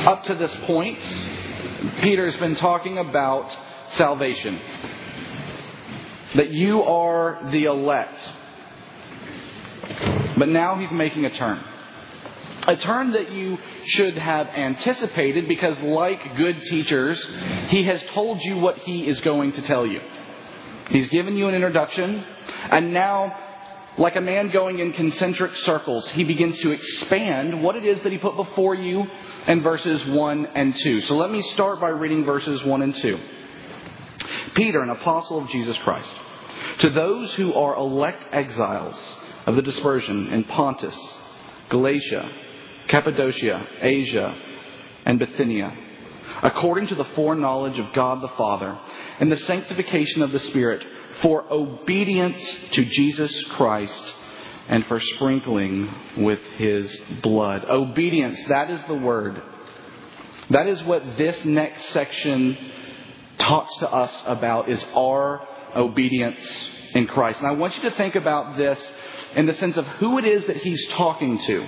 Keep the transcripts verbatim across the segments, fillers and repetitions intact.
Up to this point, Peter's been talking about salvation. That you are the elect. But now he's making a turn. A turn that you should have anticipated because, like good teachers, he has told you what he is going to tell you. He's given you an introduction, and now, like a man going in concentric circles, he begins to expand what it is that he put before you in verses one and two. So let me start by reading verses one and two. Peter, an apostle of Jesus Christ, to those who are elect exiles of the dispersion in Pontus, Galatia, Cappadocia, Asia, and Bithynia, according to the foreknowledge of God the Father, and the sanctification of the Spirit, for obedience to Jesus Christ, and for sprinkling with His blood. Obedience, that is the word. That is what this next section talks to us about, is our obedience in Christ. And I want you to think about this in the sense of who it is that he's talking to.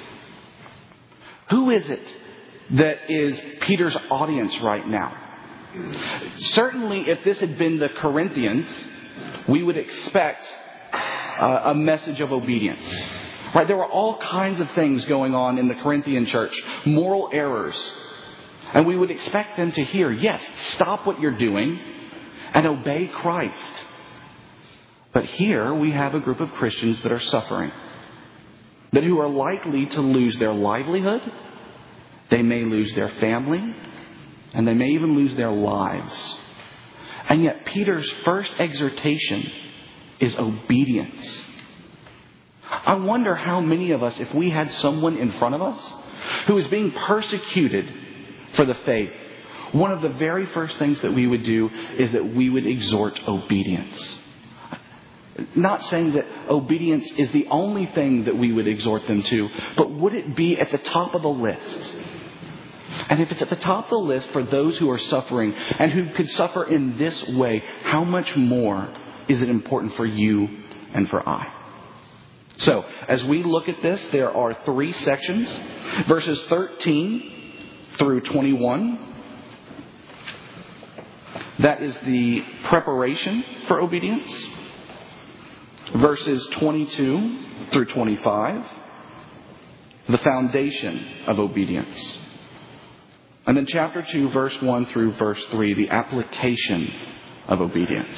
Who is it that is Peter's audience right now? Certainly, if this had been the Corinthians, we would expect uh, a message of obedience. Right? There were all kinds of things going on in the Corinthian church, moral errors. And we would expect them to hear, yes, stop what you're doing and obey Christ. But here we have a group of Christians that are suffering, that who are likely to lose their livelihood, they may lose their family, and they may even lose their lives. And yet Peter's first exhortation is obedience. I wonder how many of us, if we had someone in front of us who is being persecuted for the faith, one of the very first things that we would do is that we would exhort obedience. Not saying that obedience is the only thing that we would exhort them to, but would it be at the top of the list? And if it's at the top of the list for those who are suffering and who could suffer in this way, how much more is it important for you and for I? So, as we look at this, there are three sections. Verses thirteen through twenty-one. That is the preparation for obedience. Verses twenty-two through twenty-five. The foundation of obedience. And then chapter two, verse one through verse three, the application of obedience.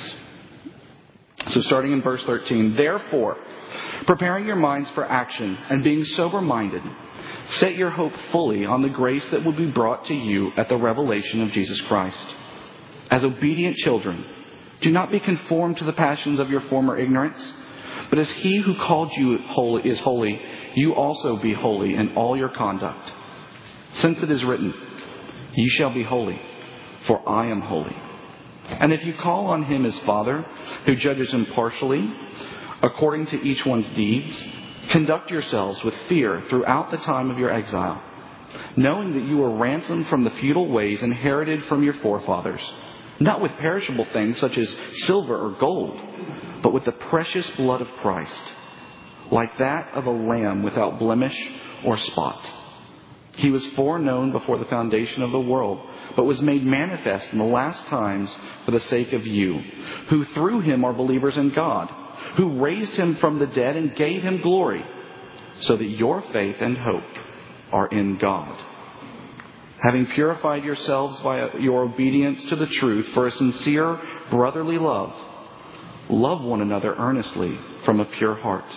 So starting in verse thirteen, therefore, preparing your minds for action and being sober-minded, set your hope fully on the grace that will be brought to you at the revelation of Jesus Christ. As obedient children, do not be conformed to the passions of your former ignorance, but as He who called you holy is holy, you also be holy in all your conduct. Since it is written, "You shall be holy, for I am holy." And if you call on Him as Father, who judges impartially, according to each one's deeds, conduct yourselves with fear throughout the time of your exile, knowing that you were ransomed from the futile ways inherited from your forefathers, not with perishable things such as silver or gold, but with the precious blood of Christ, like that of a lamb without blemish or spot. He was foreknown before the foundation of the world, but was made manifest in the last times for the sake of you, who through Him are believers in God, who raised Him from the dead and gave Him glory, so that your faith and hope are in God. Having purified yourselves by your obedience to the truth for a sincere brotherly love, love one another earnestly from a pure heart.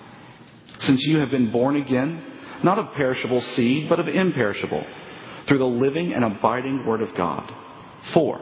Since you have been born again, not of perishable seed, but of imperishable, through the living and abiding Word of God. For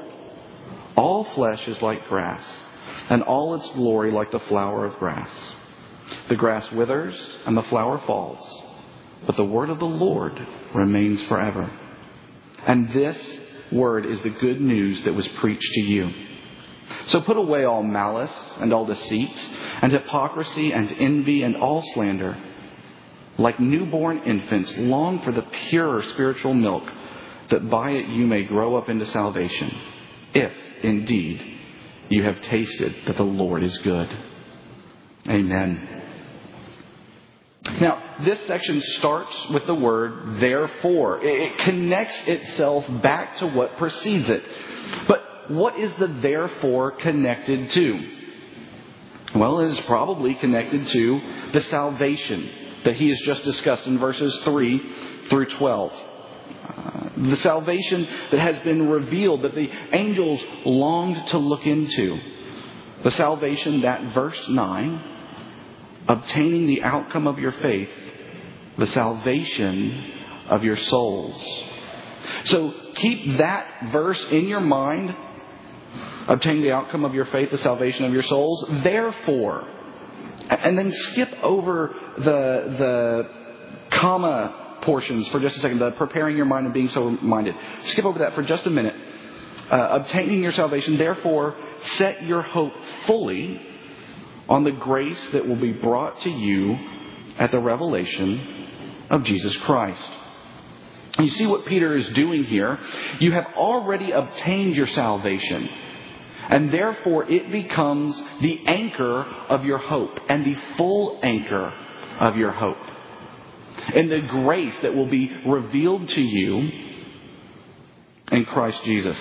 all flesh is like grass, and all its glory like the flower of grass. The grass withers, and the flower falls, but the word of the Lord remains forever. And this word is the good news that was preached to you. So put away all malice and all deceit and hypocrisy and envy and all slander. Like newborn infants, long for the pure spiritual milk, that by it you may grow up into salvation, if indeed you have tasted that the Lord is good. Amen. Now, this section starts with the word therefore. It connects itself back to what precedes it. But what is the therefore connected to? Well, it is probably connected to the salvation that he has just discussed in verses three through twelve. Uh, the salvation that has been revealed, that the angels longed to look into. The salvation that, verse nine, obtaining the outcome of your faith, the salvation of your souls. So keep that verse in your mind. Obtaining the outcome of your faith, the salvation of your souls. Therefore, and then skip over the the comma portions for just a second. The preparing your mind and being sober-minded. Skip over that for just a minute. Uh, obtaining your salvation. Therefore, set your hope fully on the grace that will be brought to you at the revelation of Jesus Christ. You see what Peter is doing here? You have already obtained your salvation. And therefore it becomes the anchor of your hope and the full anchor of your hope. And the grace that will be revealed to you in Christ Jesus.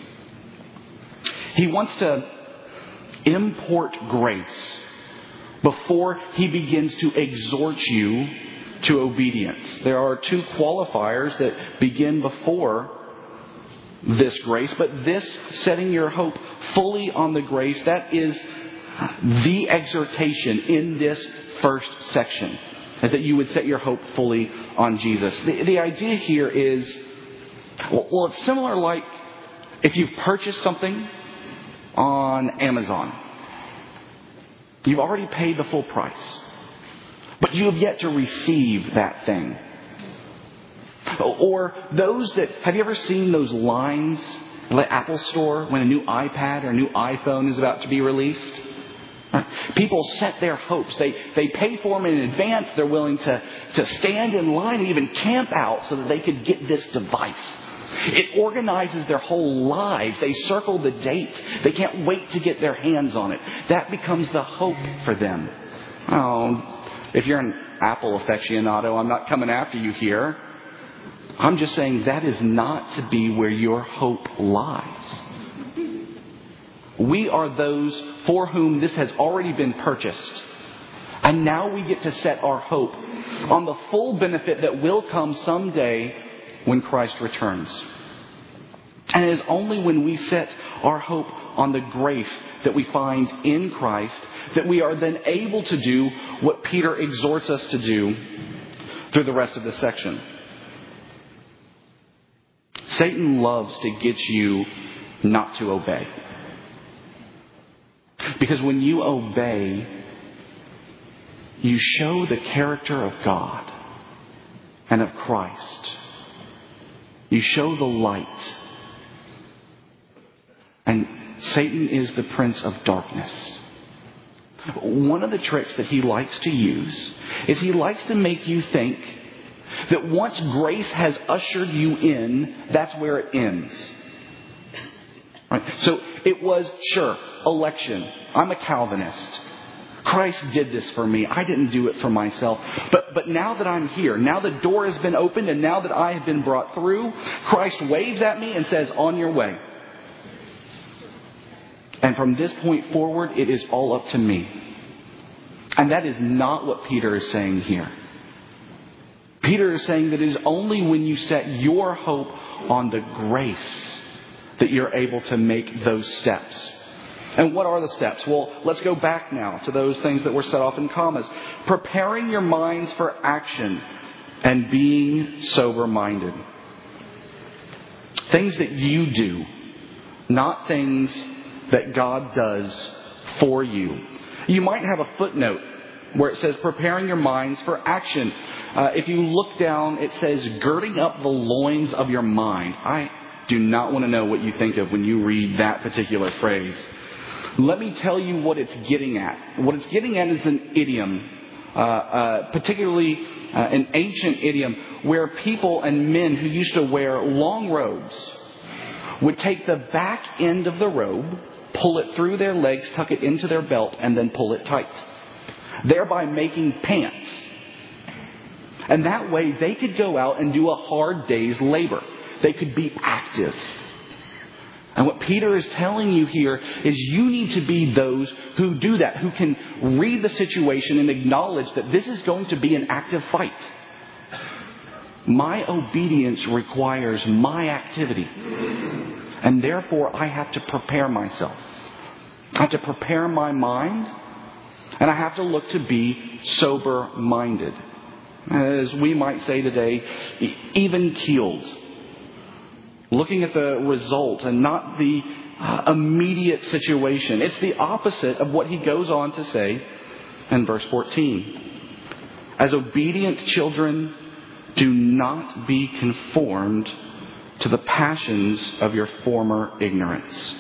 He wants to import grace before he begins to exhort you to obedience. There are two qualifiers that begin before this grace, but this setting your hope fully on the grace, that is the exhortation in this first section, is that you would set your hope fully on Jesus. The, the idea here is, well, it's similar like if you've purchased something on Amazon. You've already paid the full price, but you have yet to receive that thing. Or those that, have you ever seen those lines in the Apple store when a new iPad or a new iPhone is about to be released? People set their hopes. They they pay for them in advance. They're willing to, to stand in line and even camp out so that they could get this device. It organizes their whole lives. They circle the date. They can't wait to get their hands on it. That becomes the hope for them. Oh, if you're an Apple aficionado, I'm not coming after you here. I'm just saying that is not to be where your hope lies. We are those for whom this has already been purchased. And now we get to set our hope on the full benefit that will come someday when Christ returns. And it is only when we set our hope on the grace that we find in Christ that we are then able to do what Peter exhorts us to do through the rest of the section. Satan loves to get you not to obey. Because when you obey, you show the character of God and of Christ. You show the light. And Satan is the prince of darkness. One of the tricks that he likes to use is he likes to make you think that once grace has ushered you in, that's where it ends. Right? So it was, sure, election. I'm a Calvinist. Christ did this for me. I didn't do it for myself. But but now that I'm here, now the door has been opened and now that I have been brought through, Christ waves at me and says, on your way. And from this point forward, it is all up to me. And that is not what Peter is saying here. Peter is saying that it is only when you set your hope on the grace that you're able to make those steps. And what are the steps? Well, let's go back now to those things that were set off in commas. Preparing your minds for action and being sober-minded. Things that you do, not things that God does for you. You might have a footnote where it says preparing your minds for action. Uh, if you look down, it says girding up the loins of your mind. I do not want to know what you think of when you read that particular phrase. Let me tell you what it's getting at. What it's getting at is an idiom, uh, uh, particularly uh, an ancient idiom, where people and men who used to wear long robes would take the back end of the robe, pull it through their legs, tuck it into their belt, and then pull it tight, thereby making pants. And that way they could go out and do a hard day's labor. They could be active. And what Peter is telling you here is you need to be those who do that, who can read the situation and acknowledge that this is going to be an active fight. My obedience requires my activity. And therefore I have to prepare myself. I have to prepare my mind. And I have to look to be sober-minded. As we might say today, even-keeled. Looking at the result and not the uh, immediate situation. It's the opposite of what he goes on to say in verse fourteen. As obedient children, do not be conformed to the passions of your former ignorance.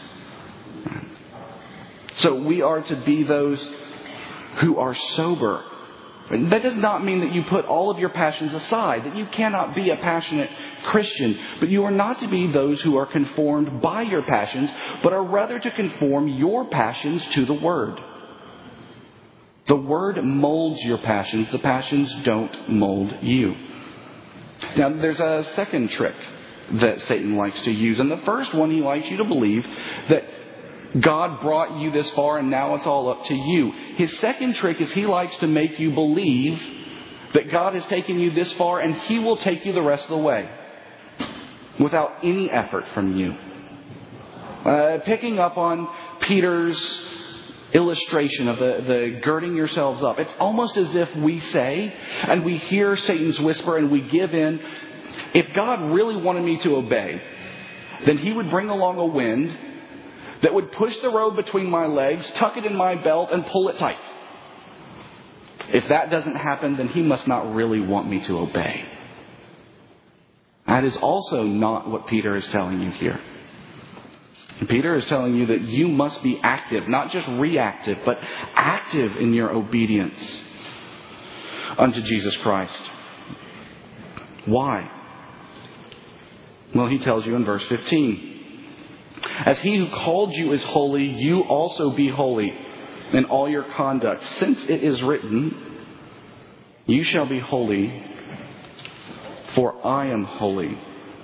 So we are to be those who are sober. That does not mean that you put all of your passions aside, that you cannot be a passionate Christian. But you are not to be those who are conformed by your passions, but are rather to conform your passions to the Word. The Word molds your passions. The passions don't mold you. Now, there's a second trick that Satan likes to use. And the first one, he likes you to believe that God brought you this far and now it's all up to you. His second trick is he likes to make you believe that God has taken you this far and He will take you the rest of the way without any effort from you. Uh, picking up on Peter's illustration of the, the girding yourselves up. It's almost as if we say, and we hear Satan's whisper and we give in, if God really wanted me to obey, then He would bring along a wind that would push the robe between my legs, tuck it in my belt, and pull it tight. If that doesn't happen, then He must not really want me to obey. That is also not what Peter is telling you here. Peter is telling you that you must be active, not just reactive, but active in your obedience unto Jesus Christ. Why? Well, he tells you in verse fifteen. As He who called you is holy, you also be holy in all your conduct. Since it is written, you shall be holy, for I am holy.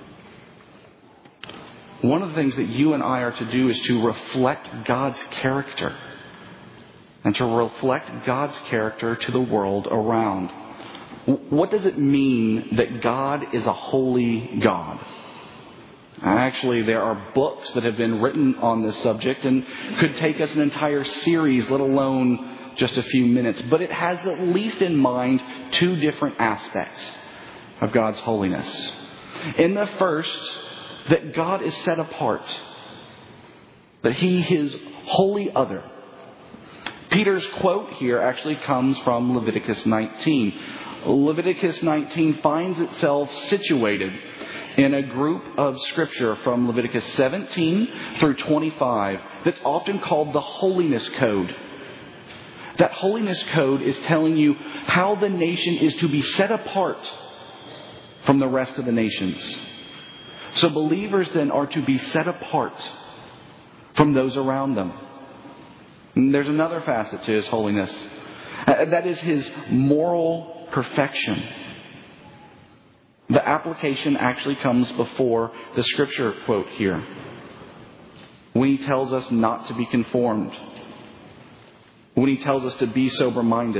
One of the things that you and I are to do is to reflect God's character. And to reflect God's character to the world around. What does it mean that God is a holy God? Actually, there are books that have been written on this subject and could take us an entire series, let alone just a few minutes. But it has at least in mind two different aspects of God's holiness. In the first, that God is set apart. That He is wholly other. Peter's quote here actually comes from Leviticus nineteen. Leviticus nineteen finds itself situated in a group of scripture from Leviticus seventeen through twenty-five that's often called the Holiness Code. That Holiness Code is telling you how the nation is to be set apart from the rest of the nations. So believers then are to be set apart from those around them. And there's another facet to His holiness. That is His moral perfection. The application actually comes before the scripture quote here. When He tells us not to be conformed. When He tells us to be sober-minded.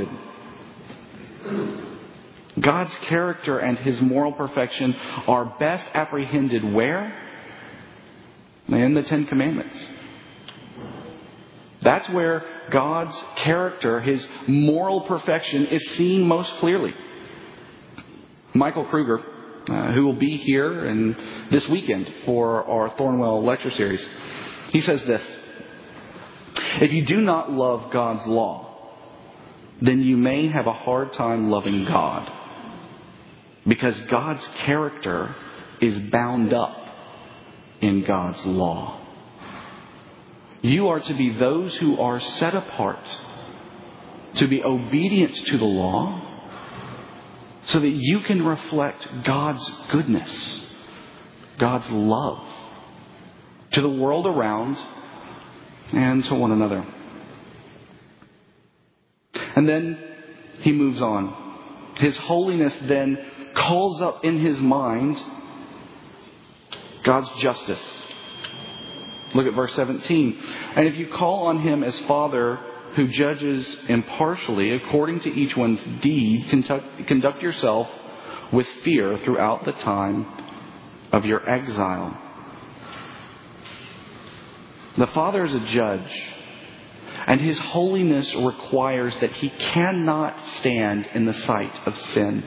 God's character and His moral perfection are best apprehended where? In the Ten Commandments. That's where God's character, His moral perfection, is seen most clearly. Michael Kruger, uh, who will be here and this weekend for our Thornwell lecture series, he says this: if you do not love God's law, then you may have a hard time loving God. Because God's character is bound up in God's law. You are to be those who are set apart to be obedient to the law so that you can reflect God's goodness, God's love to the world around and to one another. And then he moves on. His holiness then calls up in his mind God's justice. Look at verse seventeen. And if you call on him as Father who judges impartially according to each one's deed, conduct, conduct yourself with fear throughout the time of your exile. The Father is a judge, and his holiness requires that he cannot stand in the sight of sin.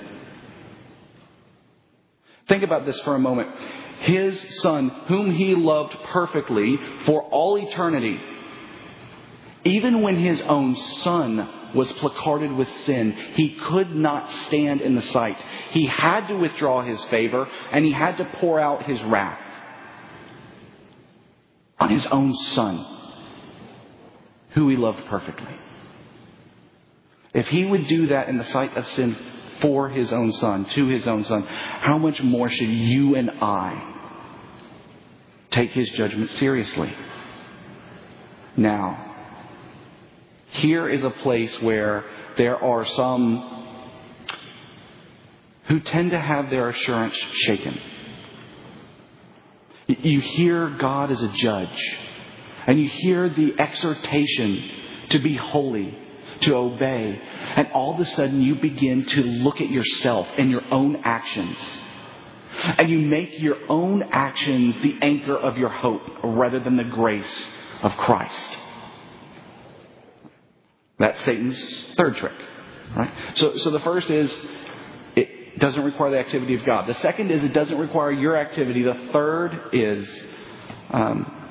Think about this for a moment. His Son, whom he loved perfectly for all eternity, even when his own Son was placarded with sin, he could not stand in the sight. He had to withdraw his favor, and he had to pour out his wrath on his own Son, who he loved perfectly. If he would do that in the sight of sin for his own Son, to his own Son, how much more should you and I take his judgment seriously? Now, here is a place where there are some who tend to have their assurance shaken. You hear God as a judge, and you hear the exhortation to be holy, to obey, and all of a sudden you begin to look at yourself and your own actions. And you make your own actions the anchor of your hope rather than the grace of Christ. That's Satan's third trick. Right? So, so the first is, it doesn't require the activity of God. The second is, it doesn't require your activity. The third is um,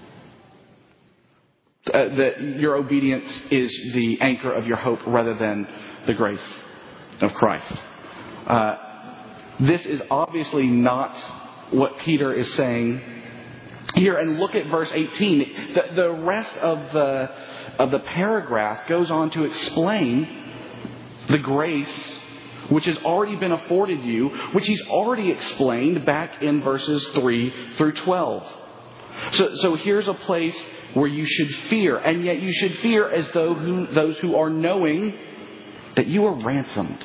uh, that your obedience is the anchor of your hope rather than the grace of Christ. Uh, this is obviously not what Peter is saying here. And look at verse eighteen. The, the rest of the of the paragraph goes on to explain the grace which has already been afforded you, which he's already explained back in verses three through twelve. So, so here's a place where you should fear, and yet you should fear as though who, those who are knowing that you are ransomed.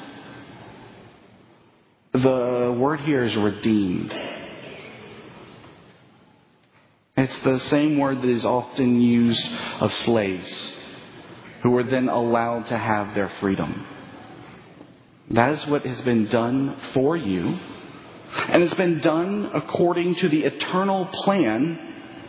The word here is redeemed. It's the same word that is often used of slaves who were then allowed to have their freedom. That is what has been done for you. And it's been done according to the eternal plan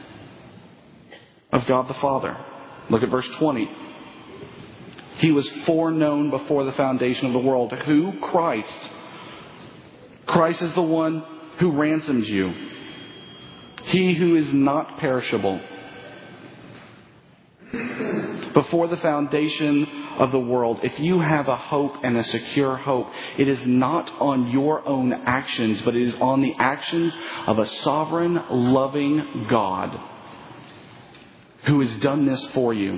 of God the Father. Look at verse twenty. He was foreknown before the foundation of the world. Who? Christ. Christ is the one who ransomed you. He who is not perishable. Before the foundation of the world, if you have a hope and a secure hope, it is not on your own actions, but it is on the actions of a sovereign, loving God who has done this for you.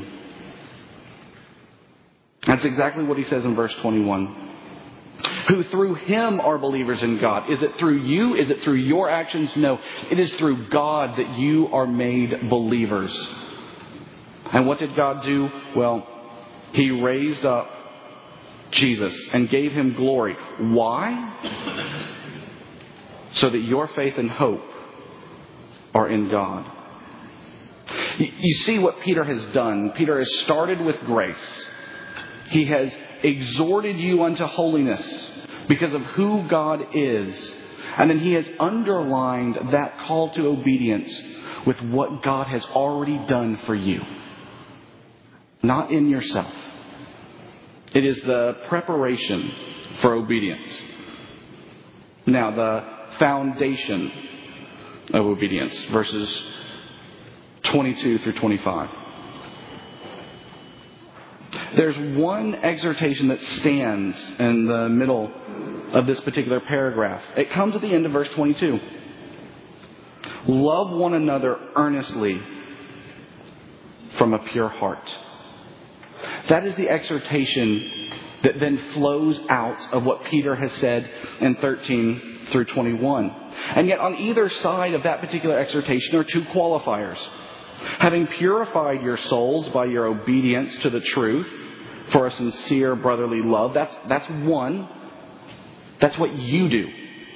That's exactly what he says in verse twenty-one. Who through him are believers in God. Is it through you? Is it through your actions? No. It is through God that you are made believers. And what did God do? Well, he raised up Jesus and gave him glory. Why? So that your faith and hope are in God. You see what Peter has done. Peter has started with grace. He has exhorted you unto holiness because of who God is. And then he has underlined that call to obedience with what God has already done for you. Not in yourself. It is the preparation for obedience. Now, the foundation of obedience, verses twenty-two through twenty-five. There's one exhortation that stands in the middle of this particular paragraph. It comes at the end of verse twenty-two. Love one another earnestly from a pure heart. That is the exhortation that then flows out of what Peter has said in thirteen through twenty-one. And yet on either side of that particular exhortation there are two qualifiers. Having purified your souls by your obedience to the truth for a sincere brotherly love. That's, that's one. That's what you do.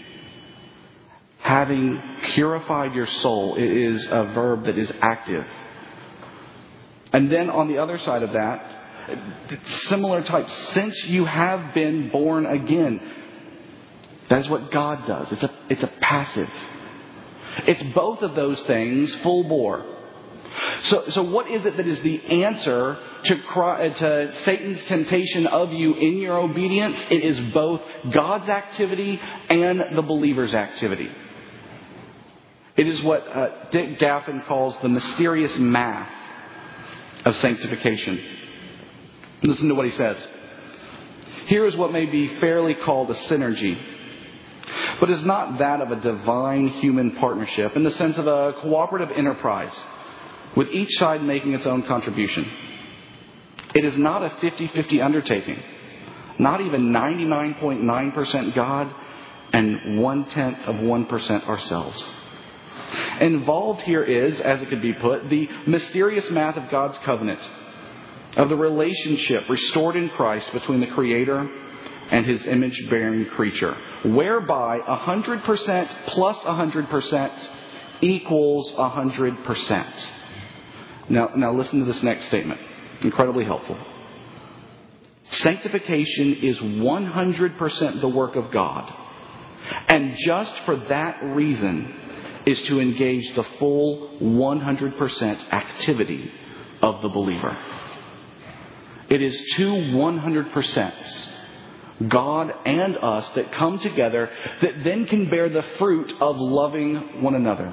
Having purified your soul, it is a verb that is active. And then on the other side of that, similar type, since you have been born again, that is what God does. It's a, it's a passive. It's both of those things full bore. So, so what is it that is the answer to, to Satan's temptation of you in your obedience? It is both God's activity and the believer's activity. It is what uh, Dick Gaffin calls the mysterious math of sanctification. Listen to what he says. Here is what may be fairly called a synergy, but is not that of a divine human partnership in the sense of a cooperative enterprise, with each side making its own contribution. It is not a fifty-fifty undertaking, not even ninety-nine point nine percent God and one-tenth of one percent ourselves. Involved here is, as it could be put, the mysterious math of God's covenant, of the relationship restored in Christ between the Creator and His image-bearing creature, whereby one hundred percent plus one hundred percent equals one hundred percent. Now, now listen to this next statement. Incredibly helpful. Sanctification is one hundred percent the work of God. And just for that reason is to engage the full one hundred percent activity of the believer. It is two one hundred percents, God and us, that come together that then can bear the fruit of loving one another.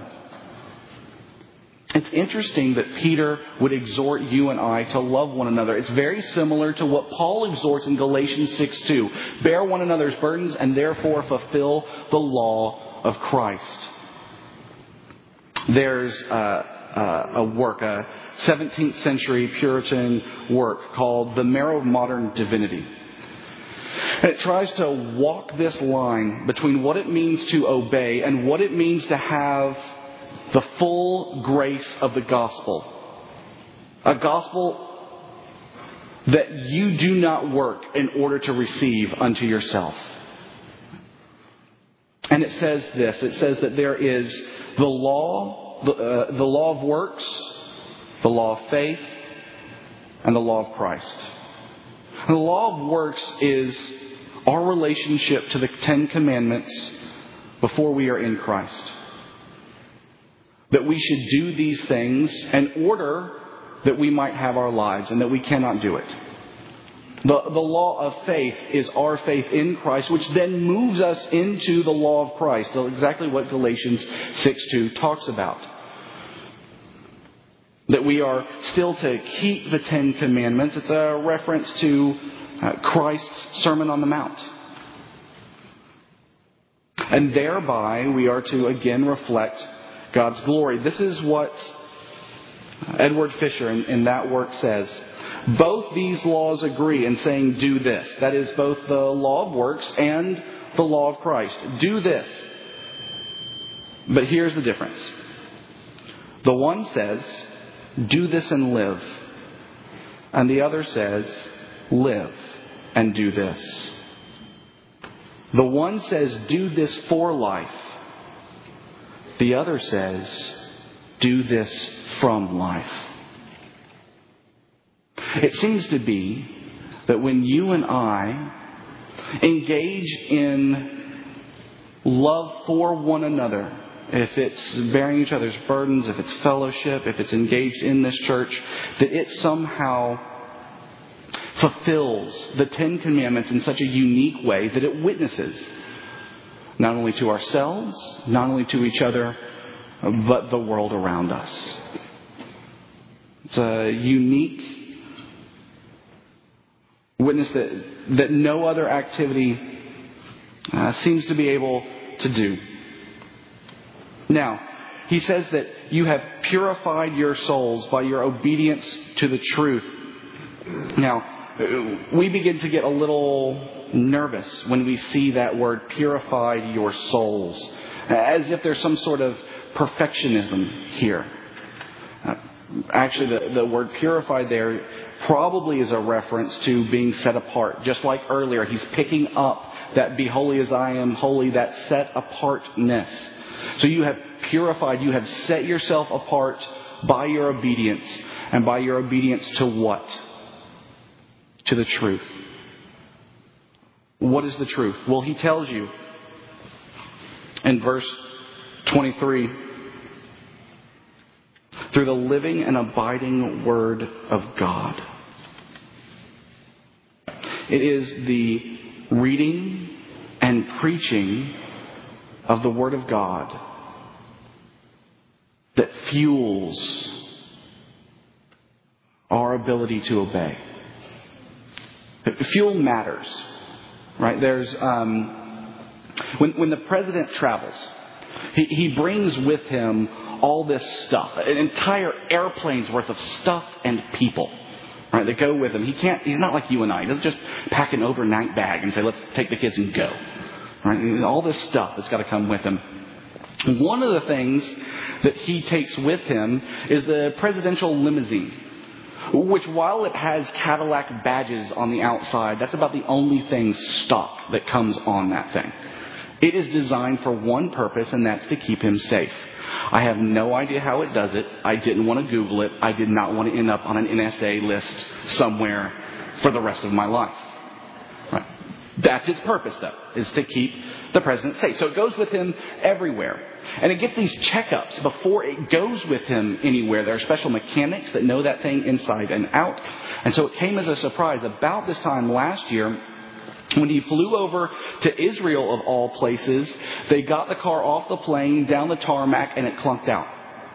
It's interesting that Peter would exhort you and I to love one another. It's very similar to what Paul exhorts in Galatians six two. Bear one another's burdens and therefore fulfill the law of Christ. There's a, a, a work, a seventeenth century Puritan work called The Marrow of Modern Divinity. And it tries to walk this line between what it means to obey and what it means to have the full grace of the gospel. A gospel that you do not work in order to receive unto yourself. And it says this, it says that there is the law, the, uh, the law of works, the law of faith, and the law of Christ. And the law of works is our relationship to the Ten Commandments before we are in Christ. That we should do these things in order that we might have our lives, and that we cannot do it. The, the law of faith is our faith in Christ, which then moves us into the law of Christ. Exactly what Galatians six two talks about. That we are still to keep the Ten Commandments. It's a reference to uh, Christ's Sermon on the Mount. And thereby we are to again reflect God's glory. This is what Edward Fisher in, in that work says. Both these laws agree in saying do this. That is both the law of works and the law of Christ. Do this. But here's the difference. The one says, do this and live. And the other says, live and do this. The one says, do this for life. The other says, do this from life. It seems to be that when you and I engage in love for one another, if it's bearing each other's burdens, if it's fellowship, if it's engaged in this church, that it somehow fulfills the Ten Commandments in such a unique way that it witnesses not only to ourselves, not only to each other, but the world around us. It's a unique witness that, that no other activity uh, seems to be able to do. Now, he says that you have purified your souls by your obedience to the truth. Now, we begin to get a little nervous when we see that word, purified your souls, as if there's some sort of perfectionism here. Uh, Actually, the, the word purified there probably is a reference to being set apart. Just like earlier, he's picking up that be holy as I am holy, that set apartness. So you have purified, you have set yourself apart by your obedience. And by your obedience to what? To the truth. What is the truth? Well, he tells you in verse twenty-three, through the living and abiding Word of God. It is the reading and preaching of the Word of God that fuels our ability to obey. Fuel matters, right? There's um, when when the president travels, he, he brings with him all this stuff, an entire airplane's worth of stuff and people, right? That go with him. He can't. He's not like you and I. He doesn't just pack an overnight bag and say, "Let's take the kids and go." Right? All this stuff that's got to come with him. One of the things that he takes with him is the presidential limousine, which, while it has Cadillac badges on the outside, that's about the only thing stock that comes on that thing. It is designed for one purpose, and that's to keep him safe. I have no idea how it does it. I didn't want to Google it. I did not want to end up on an N S A list somewhere for the rest of my life. Right. That's its purpose, though, is to keep the president safe. So it goes with him everywhere. And it gets these checkups before it goes with him anywhere. There are special mechanics that know that thing inside and out. And so it came as a surprise. About this time last year, when he flew over to Israel, of all places, they got the car off the plane, down the tarmac, and it clunked out.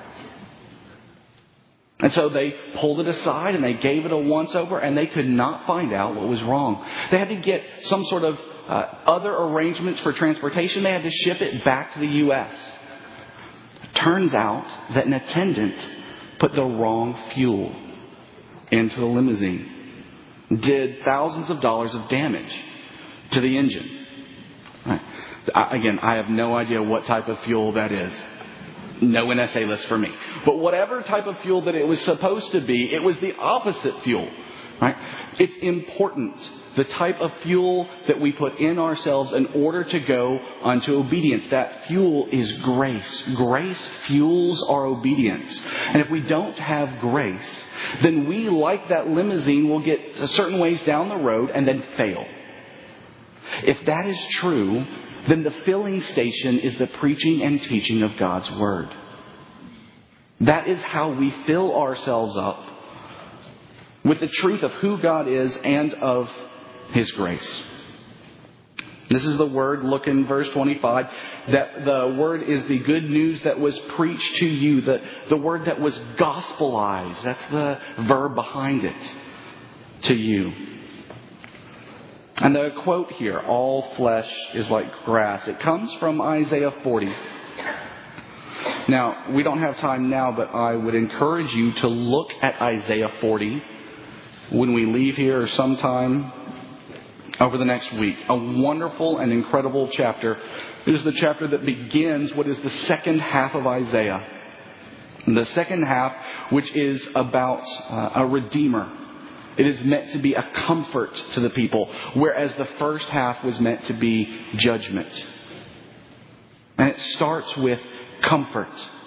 And so they pulled it aside and they gave it a once-over, and they could not find out what was wrong. They had to get some sort of uh, other arrangements for transportation. They had to ship it back to the U S It turns out that an attendant put the wrong fuel into the limousine. Did thousands of dollars of damage to the engine. Right. I, again, I have no idea what type of fuel that is. No N S A list for me. But whatever type of fuel that it was supposed to be, it was the opposite fuel. Right? It's important, the type of fuel that we put in ourselves in order to go unto obedience. That fuel is grace. Grace fuels our obedience. And if we don't have grace, then we, like that limousine, will get a certain ways down the road and then fail. If that is true, then the filling station is the preaching and teaching of God's Word. That is how we fill ourselves up with the truth of who God is and of His grace. This is the Word. Look in verse twenty-five. That the Word is the good news that was preached to you. The, the Word that was gospelized. That's the verb behind it. To you. And the quote here, all flesh is like grass, it comes from Isaiah forty. Now, we don't have time now, but I would encourage you to look at Isaiah forty when we leave here or sometime over the next week. A wonderful and incredible chapter. It is the chapter that begins what is the second half of Isaiah. The second half, which is about uh, a Redeemer. It is meant to be a comfort to the people, whereas the first half was meant to be judgment. And it starts with comfort.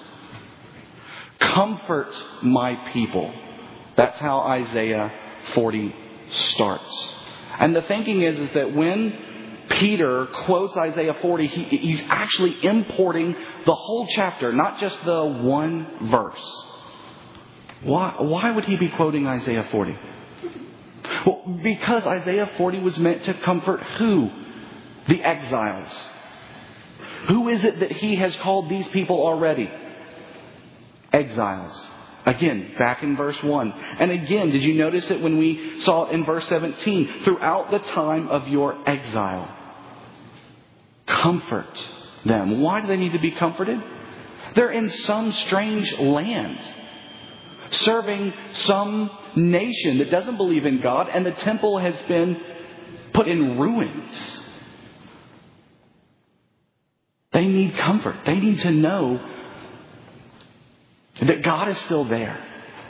Comfort my people. That's how Isaiah forty starts. And the thinking is, is that when Peter quotes Isaiah forty, he, he's actually importing the whole chapter, not just the one verse. Why, why would he be quoting Isaiah forty? Well, because Isaiah forty was meant to comfort who? The exiles. Who is it that he has called these people already? Exiles. Again, back in verse one. And again, did you notice it when we saw it in verse seventeen? Throughout the time of your exile, comfort them. Why do they need to be comforted? They're in some strange land, serving some nation that doesn't believe in God, and the temple has been put in ruins. They need comfort. They need to know that God is still there.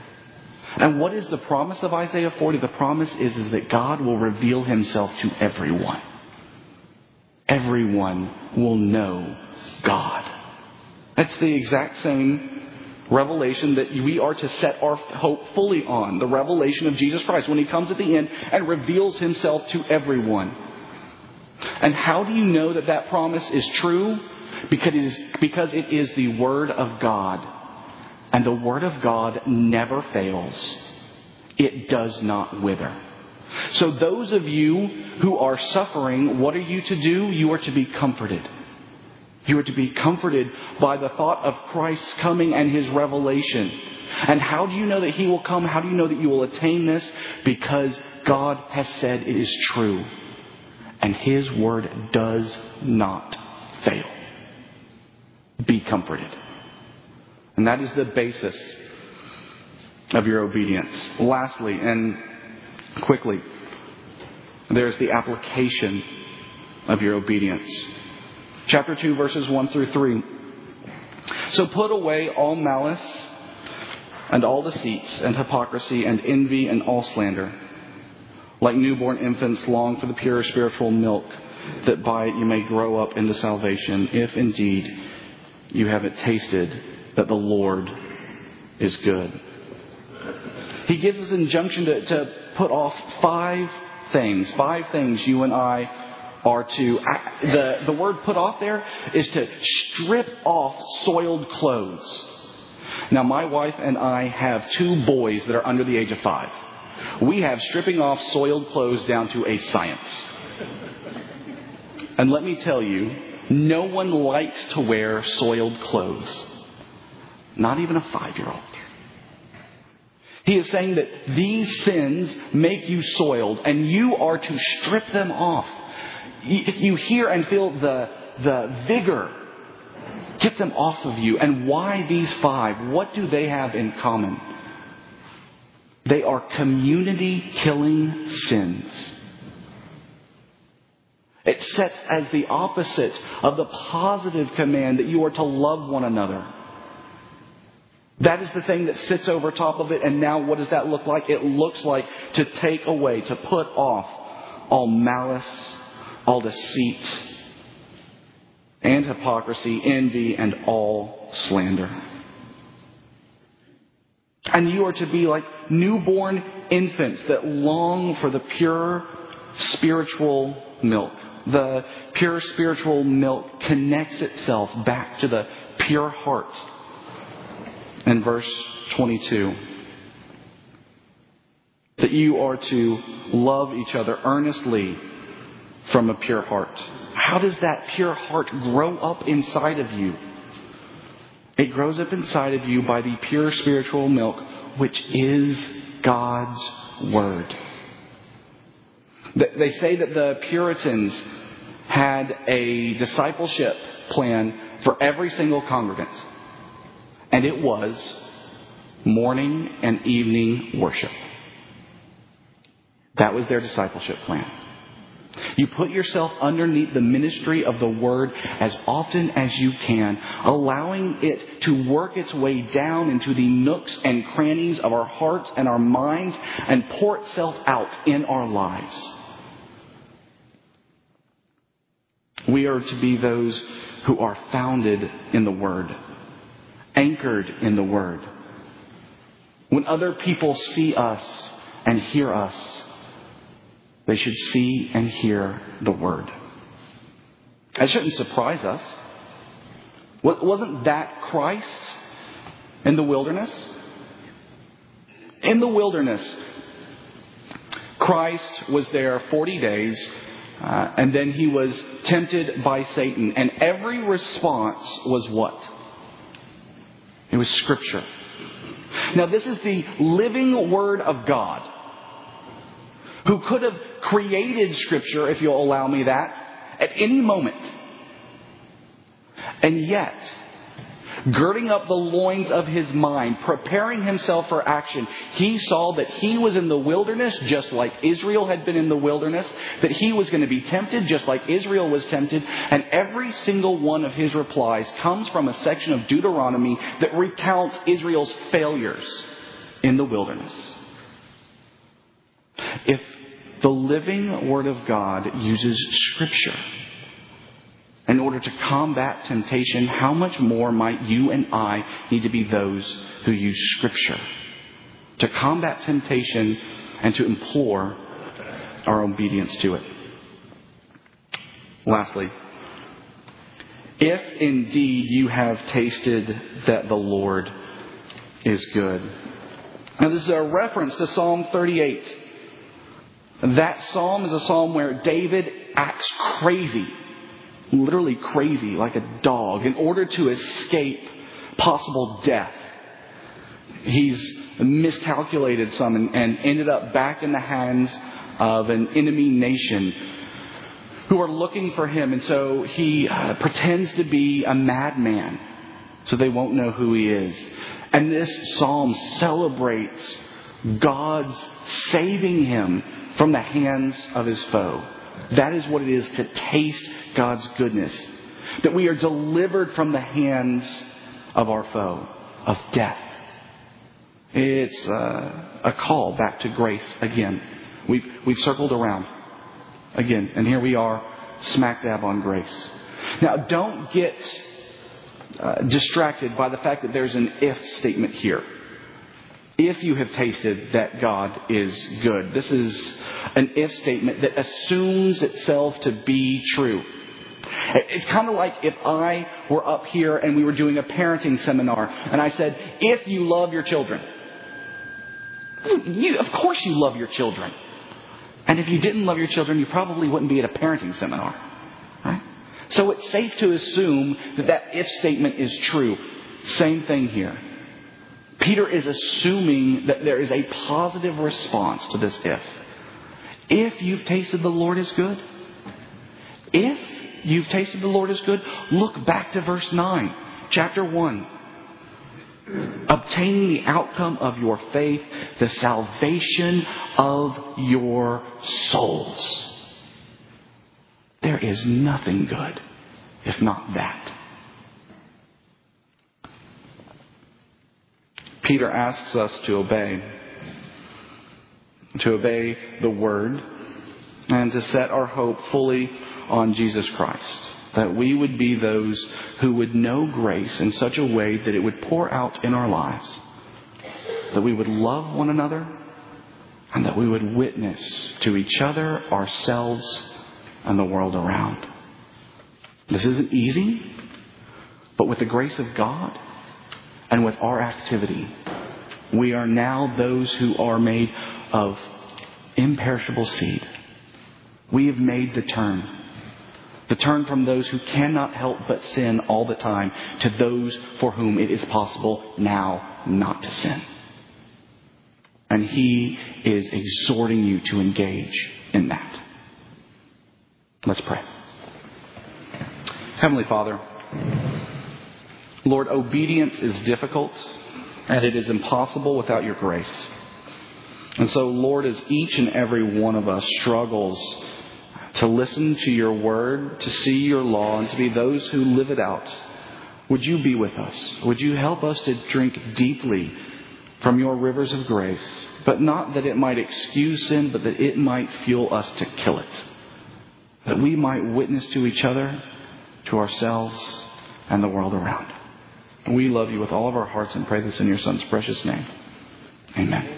And what is the promise of Isaiah forty? The promise is, is that God will reveal himself to everyone. Everyone will know God. That's the exact same revelation that we are to set our hope fully on. The revelation of Jesus Christ when he comes at the end and reveals himself to everyone. And how do you know that that promise is true? Because it is, because it is the Word of God. And the Word of God never fails. It does not wither. So those of you who are suffering, what are you to do? You are to be comforted. You are to be comforted by the thought of Christ's coming and his revelation. And how do you know that he will come? How do you know that you will attain this? Because God has said it is true. And his word does not fail. Be comforted. And that is the basis of your obedience. Lastly, and quickly, there's the application of your obedience. Chapter two, verses one through three. So put away all malice and all deceit and hypocrisy and envy and all slander. Like newborn infants, long for the pure spiritual milk, that by it you may grow up into salvation, if indeed you haven't tasted that the Lord is good. He gives us an injunction to, to put off five things. Five things you and I are to... The, the word put off there is to strip off soiled clothes. Now, my wife and I have two boys that are under the age of five. We have stripping off soiled clothes down to a science. And let me tell you, no one likes to wear soiled clothes. Not even a five-year-old. He is saying that these sins make you soiled and you are to strip them off. You hear and feel the, the vigor. Get them off of you. And why these five? What do they have in common? They are community-killing sins. It sets as the opposite of the positive command that you are to love one another. That is the thing that sits over top of it. And now what does that look like? It looks like to take away, to put off all malice, all deceit, and hypocrisy, envy, and all slander. And you are to be like newborn infants that long for the pure spiritual milk. The pure spiritual milk connects itself back to the pure heart. In verse twenty-two, that you are to love each other earnestly from a pure heart. How does that pure heart grow up inside of you? It grows up inside of you by the pure spiritual milk, which is God's Word. They say that the Puritans had a discipleship plan for every single congregant. And it was morning and evening worship. That was their discipleship plan. You put yourself underneath the ministry of the Word as often as you can, allowing it to work its way down into the nooks and crannies of our hearts and our minds and pour itself out in our lives. We are to be those who are founded in the Word, anchored in the Word. When other people see us and hear us, they should see and hear the Word. That shouldn't surprise us. Wasn't that Christ in the wilderness? In the wilderness, Christ was there forty days, uh, and then he was tempted by Satan. And every response was what? It was Scripture. Now, this is the living Word of God, who could have created Scripture, if you'll allow me that, at any moment. And yet, girding up the loins of his mind, preparing himself for action, he saw that he was in the wilderness just like Israel had been in the wilderness, that he was going to be tempted just like Israel was tempted, and every single one of his replies comes from a section of Deuteronomy that recounts Israel's failures in the wilderness. If the living Word of God uses Scripture in order to combat temptation, how much more might you and I need to be those who use Scripture to combat temptation and to implore our obedience to it? Lastly, if indeed you have tasted that the Lord is good. Now this is a reference to Psalm thirty-eight. That psalm is a psalm where David acts crazy, literally crazy, like a dog, in order to escape possible death. He's miscalculated some and, and ended up back in the hands of an enemy nation who are looking for him. And so he uh, pretends to be a madman so they won't know who he is. And this psalm celebrates God's saving him from the hands of his foe. That is what it is to taste God's goodness. That we are delivered from the hands of our foe, of death. It's uh, a call back to grace again. We've, we've circled around again. And here we are, smack dab on grace. Now, don't get uh, distracted by the fact that there's an if statement here. If you have tasted that God is good. This is an if statement that assumes itself to be true. It's kind of like if I were up here and we were doing a parenting seminar and I said, if you love your children. You, of course you love your children. And if you didn't love your children, you probably wouldn't be at a parenting seminar. Right? So it's safe to assume that that if statement is true. Same thing here. Peter is assuming that there is a positive response to this if. If you've tasted the Lord is good. If you've tasted the Lord is good, look back to verse nine, chapter one. Obtaining the outcome of your faith, the salvation of your souls. There is nothing good if not that. Peter asks us to obey. To obey the Word and to set our hope fully on Jesus Christ. That we would be those who would know grace in such a way that it would pour out in our lives. That we would love one another and that we would witness to each other, ourselves, and the world around. This isn't easy, but with the grace of God and with our activity, we are now those who are made of imperishable seed. We have made the turn. The turn from those who cannot help but sin all the time to those for whom it is possible now not to sin. And He is exhorting you to engage in that. Let's pray. Heavenly Father, Lord, obedience is difficult and it is impossible without your grace. And so, Lord, as each and every one of us struggles to listen to your word, to see your law, and to be those who live it out, would you be with us? Would you help us to drink deeply from your rivers of grace, but not that it might excuse sin, but that it might fuel us to kill it. That we might witness to each other, to ourselves, and the world around. We love you with all of our hearts and pray this in your Son's precious name. Amen.